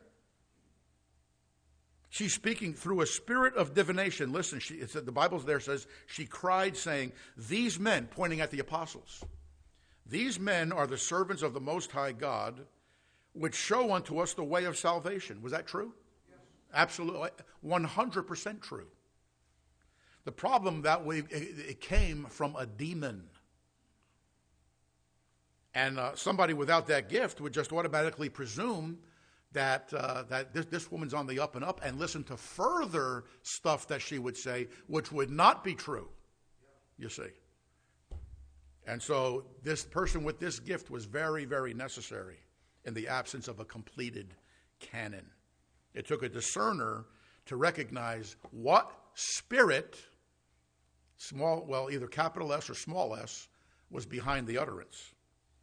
She's speaking through a spirit of divination. Listen, the Bible there says, she cried saying, these men, pointing at the apostles, these men are the servants of the Most High God, which show unto us the way of salvation. Was that true? Yes. Absolutely. 100% true. The problem that it came from a demon. And somebody without that gift would just automatically presume that this woman's on the up and up and listen to further stuff that she would say, which would not be true, you see. And so this person with this gift was very, very necessary in the absence of a completed canon. It took a discerner to recognize what spirit, either capital S or small s, was behind the utterance.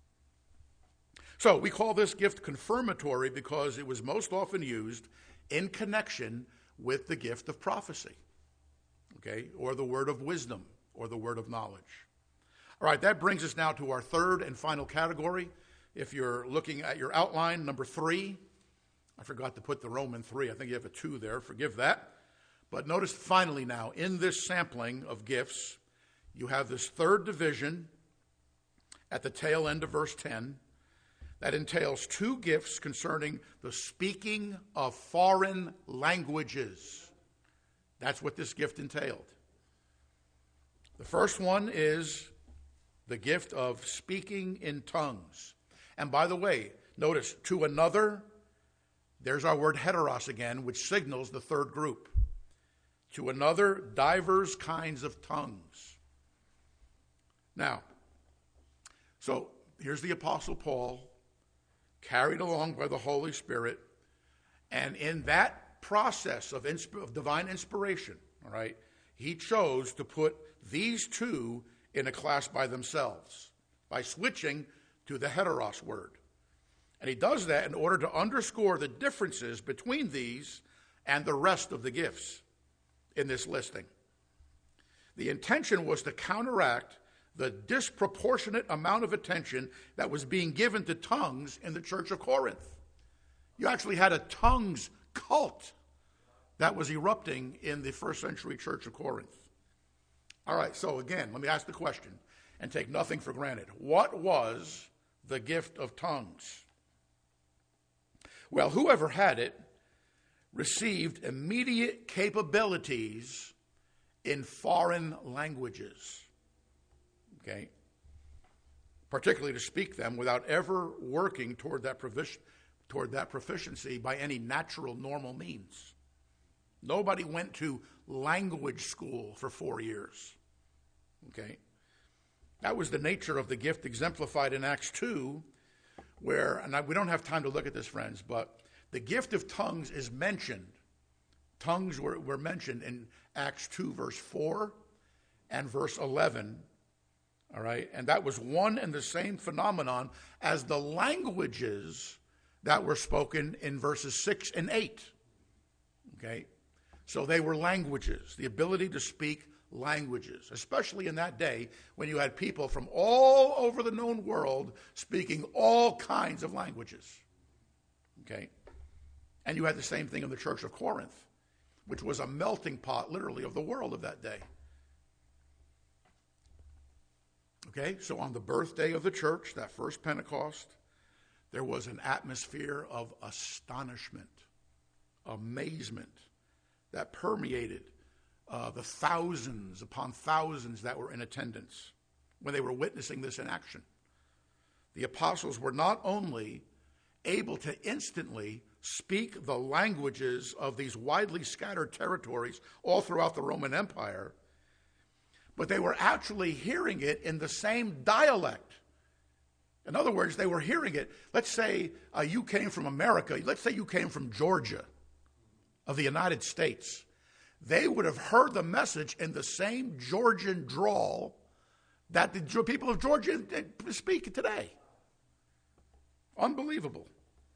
So we call this gift confirmatory because it was most often used in connection with the gift of prophecy, okay, or the word of wisdom, or the word of knowledge. All right, that brings us now to our third and final category. If you're looking at your outline, number 3, I forgot to put the Roman 3. I think you have a 2 there. Forgive that. But notice finally now, in this sampling of gifts, you have this third division at the tail end of verse 10 that entails 2 gifts concerning the speaking of foreign languages. That's what this gift entailed. The first one is the gift of speaking in tongues. And by the way, notice, to another, there's our word heteros again, which signals the third group. To another, divers kinds of tongues. Now, so here's the Apostle Paul, carried along by the Holy Spirit, and in that process of divine inspiration, all right, he chose to put these 2 in a class by themselves by switching to the heteros word. And he does that in order to underscore the differences between these and the rest of the gifts in this listing. The intention was to counteract the disproportionate amount of attention that was being given to tongues in the church of Corinth. You actually had a tongues cult that was erupting in the first century church of Corinth. All right, so again, let me ask the question and take nothing for granted. What was the gift of tongues? Well, whoever had it received immediate capabilities in foreign languages. Okay, particularly to speak them without ever working toward that proficiency by any natural, normal means. Nobody went to language school for 4 years. Okay, That was the nature of the gift exemplified in Acts 2, where, we don't have time to look at this, friends, but the gift of tongues is mentioned. Tongues were mentioned in Acts 2, verse 4 and verse 11. All right, and that was one and the same phenomenon as the languages that were spoken in verses 6 and 8. Okay, so they were languages, the ability to speak languages, especially in that day when you had people from all over the known world speaking all kinds of languages. Okay, and you had the same thing in the church of Corinth, which was a melting pot, literally, of the world of that day. Okay, so on the birthday of the church, that first Pentecost, there was an atmosphere of astonishment, amazement that permeated the thousands upon thousands that were in attendance when they were witnessing this in action. The apostles were not only able to instantly speak the languages of these widely scattered territories all throughout the Roman Empire, but they were actually hearing it in the same dialect. In other words, they were hearing it. Let's say you came from America. Let's say you came from Georgia of the United States. They would have heard the message in the same Georgian drawl that the people of Georgia speak today. Unbelievable.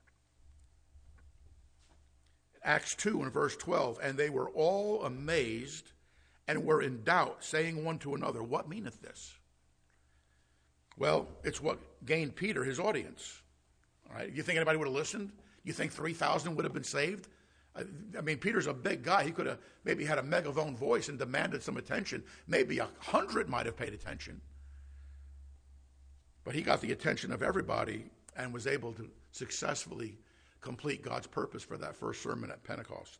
Acts 2 and verse 12, and they were all amazed and were in doubt, saying one to another, what meaneth this? Well, it's what gained Peter his audience. All right? You think anybody would have listened? You think 3,000 would have been saved? I mean, Peter's a big guy. He could have maybe had a megaphone voice and demanded some attention. Maybe 100 might have paid attention. But he got the attention of everybody and was able to successfully complete God's purpose for that first sermon at Pentecost.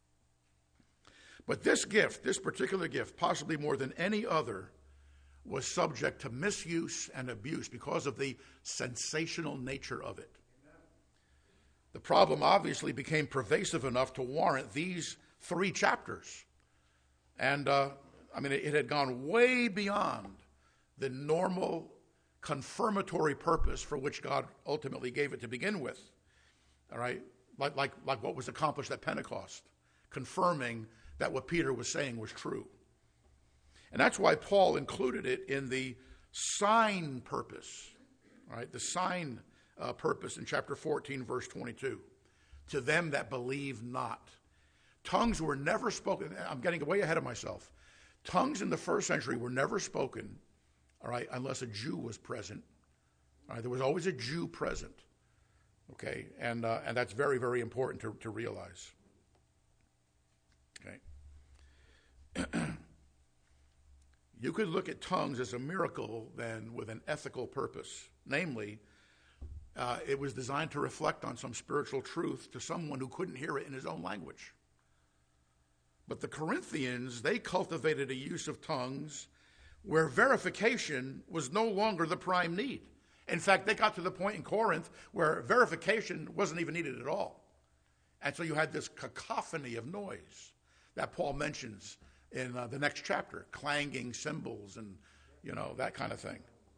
But this gift, this particular gift, possibly more than any other, was subject to misuse and abuse because of the sensational nature of it. The problem obviously became pervasive enough to warrant these 3 chapters. And, it had gone way beyond the normal confirmatory purpose for which God ultimately gave it to begin with. All right? Like what was accomplished at Pentecost, confirming that what Peter was saying was true. And that's why Paul included it in the sign purpose, all right? The sign purpose in chapter 14, verse 22. To them that believe not. Tongues were never spoken. I'm getting way ahead of myself. Tongues in the first century were never spoken, all right, unless a Jew was present. All right, there was always a Jew present. Okay, and that's very, very important to realize. Okay. You could look at tongues as a miracle then with an ethical purpose. Namely, it was designed to reflect on some spiritual truth to someone who couldn't hear it in his own language. But the Corinthians, they cultivated a use of tongues where verification was no longer the prime need. In fact, they got to the point in Corinth where verification wasn't even needed at all. And so you had this cacophony of noise that Paul mentions in the next chapter, clanging cymbals and, that kind of thing.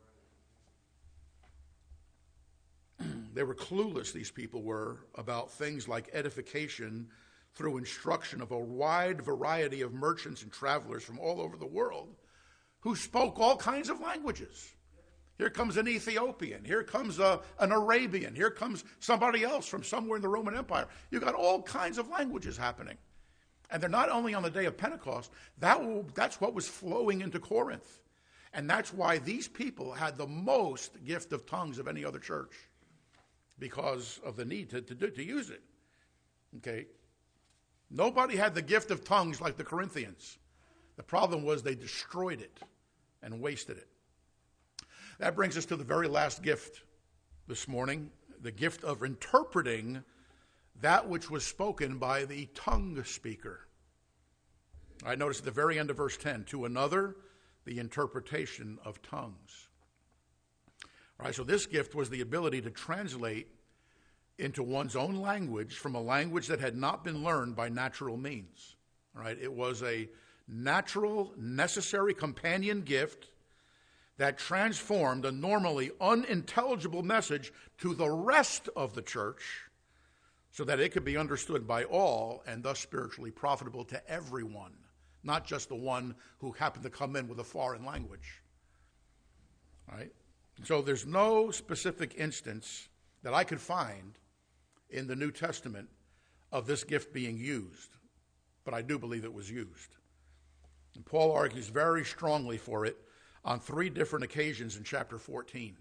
They were clueless, these people were, about things like edification through instruction of a wide variety of merchants and travelers from all over the world who spoke all kinds of languages. Here comes an Ethiopian. Here comes an Arabian. Here comes somebody else from somewhere in the Roman Empire. You've got all kinds of languages happening. And they're not only on the day of Pentecost. That's what was flowing into Corinth. And that's why these people had the most gift of tongues of any other church, because of the need to use it. Okay? Nobody had the gift of tongues like the Corinthians. The problem was they destroyed it and wasted it. That brings us to the very last gift this morning, the gift of interpreting that which was spoken by the tongue speaker. I notice at the very end of verse 10, to another, the interpretation of tongues. All right, so this gift was the ability to translate into one's own language from a language that had not been learned by natural means. All right, it was a natural, necessary companion gift that transformed a normally unintelligible message to the rest of the church so that it could be understood by all and thus spiritually profitable to everyone, not just the one who happened to come in with a foreign language. All right? So there's no specific instance that I could find in the New Testament of this gift being used, but I do believe it was used. And Paul argues very strongly for it on 3 different occasions in chapter 14.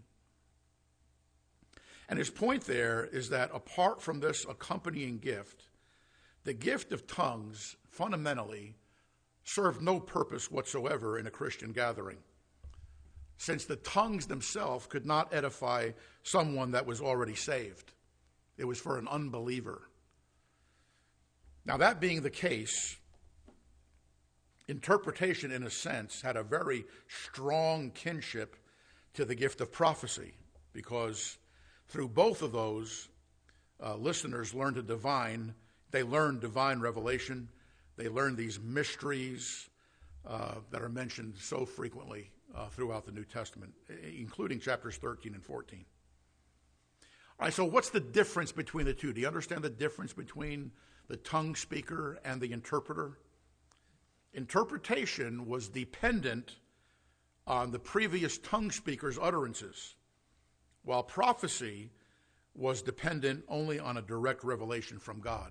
And his point there is that apart from this accompanying gift, the gift of tongues fundamentally served no purpose whatsoever in a Christian gathering, since the tongues themselves could not edify someone that was already saved. It was for an unbeliever. Now, that being the case, interpretation, in a sense, had a very strong kinship to the gift of prophecy, because through both of those, listeners learned divine revelation. They learned these mysteries that are mentioned so frequently throughout the New Testament, including chapters 13 and 14. All right, so what's the difference between the two? Do you understand the difference between the tongue speaker and the interpreter? Interpretation was dependent on the previous tongue speaker's utterances, while prophecy was dependent only on a direct revelation from God.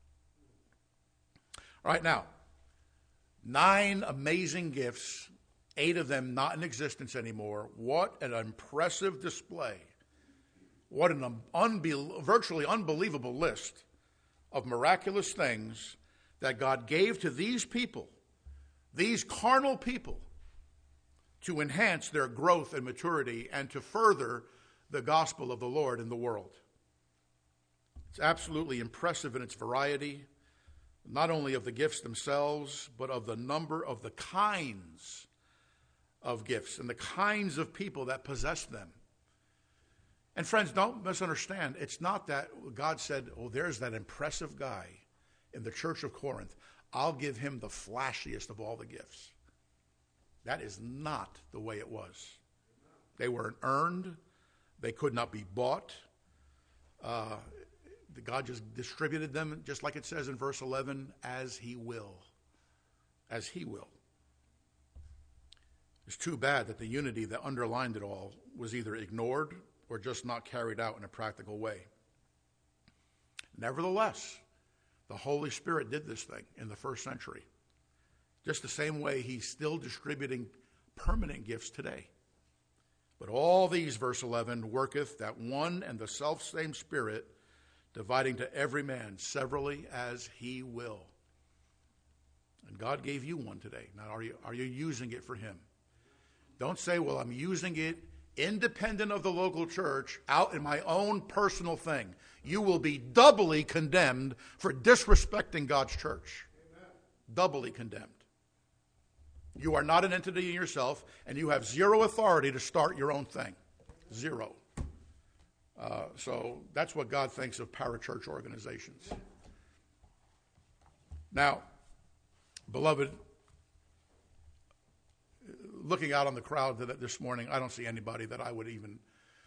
All right, now, 9 amazing gifts, 8 of them not in existence anymore. What an impressive display. What an virtually unbelievable list of miraculous things that God gave to these people, these carnal people, to enhance their growth and maturity and to further the gospel of the Lord in the world. It's absolutely impressive in its variety, not only of the gifts themselves, but of the number of the kinds of gifts and the kinds of people that possess them. And friends, don't misunderstand. It's not that God said, oh, there's that impressive guy in the church of Corinth. I'll give him the flashiest of all the gifts. That is not the way it was. They weren't earned. They could not be bought. God just distributed them, just like it says in verse 11, as he will. As he will. It's too bad that the unity that underlined it all was either ignored or just not carried out in a practical way. Nevertheless, the Holy Spirit did this thing in the first century, just the same way he's still distributing permanent gifts today. But all these, verse 11, worketh that one and the selfsame Spirit, dividing to every man severally as he will. And God gave you one today. Now, are you using it for him? Don't say, well, I'm using it independent of the local church, out in my own personal thing. You will be doubly condemned for disrespecting God's church. Amen. Doubly condemned. You are not an entity in yourself, and you have zero authority to start your own thing. Zero. So that's what God thinks of parachurch organizations. Now, beloved, looking out on the crowd this morning, I don't see anybody that I would even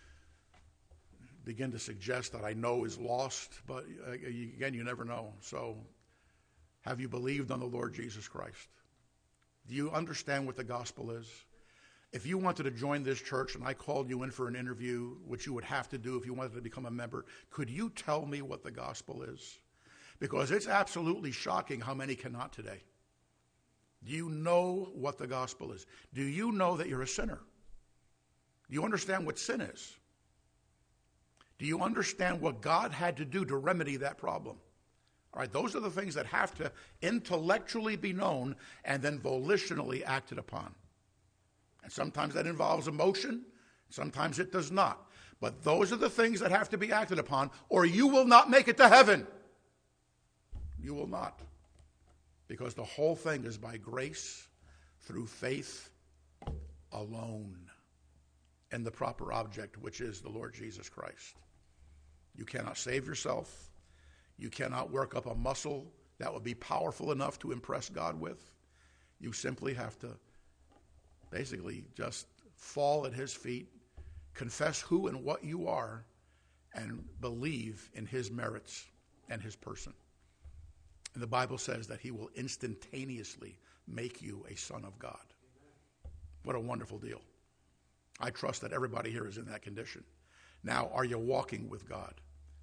begin to suggest that I know is lost, but again, you never know. So, have you believed on the Lord Jesus Christ? Do you understand what the gospel is? If you wanted to join this church and I called you in for an interview, which you would have to do if you wanted to become a member, could you tell me what the gospel is? Because it's absolutely shocking how many cannot today. Do you know what the gospel is? Do you know that you're a sinner? Do you understand what sin is? Do you understand what God had to do to remedy that problem? All right, those are the things that have to intellectually be known and then volitionally acted upon. And sometimes that involves emotion, sometimes it does not. But those are the things that have to be acted upon, or you will not make it to heaven. You will not. Because the whole thing is by grace, through faith alone, and the proper object, which is the Lord Jesus Christ. You cannot save yourself. You cannot work up a muscle that would be powerful enough to impress God with. You simply have to basically just fall at his feet, confess who and what you are, and believe in his merits and his person. And the Bible says that he will instantaneously make you a son of God. What a wonderful deal. I trust that everybody here is in that condition. Now, are you walking with God?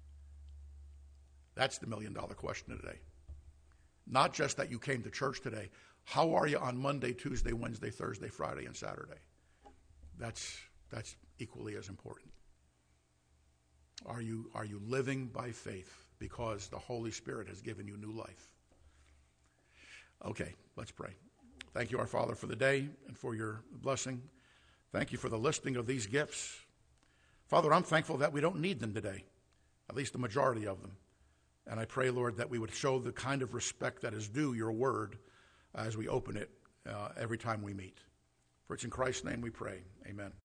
That's the million-dollar question today. Not just that you came to church today. How are you on Monday, Tuesday, Wednesday, Thursday, Friday, and Saturday? That's equally as important. Are you living by faith because the Holy Spirit has given you new life? Okay, let's pray. Thank you, our Father, for the day and for your blessing. Thank you for the listing of these gifts. Father, I'm thankful that we don't need them today, at least the majority of them. And I pray, Lord, that we would show the kind of respect that is due your word as we open it every time we meet. For it's in Christ's name we pray. Amen.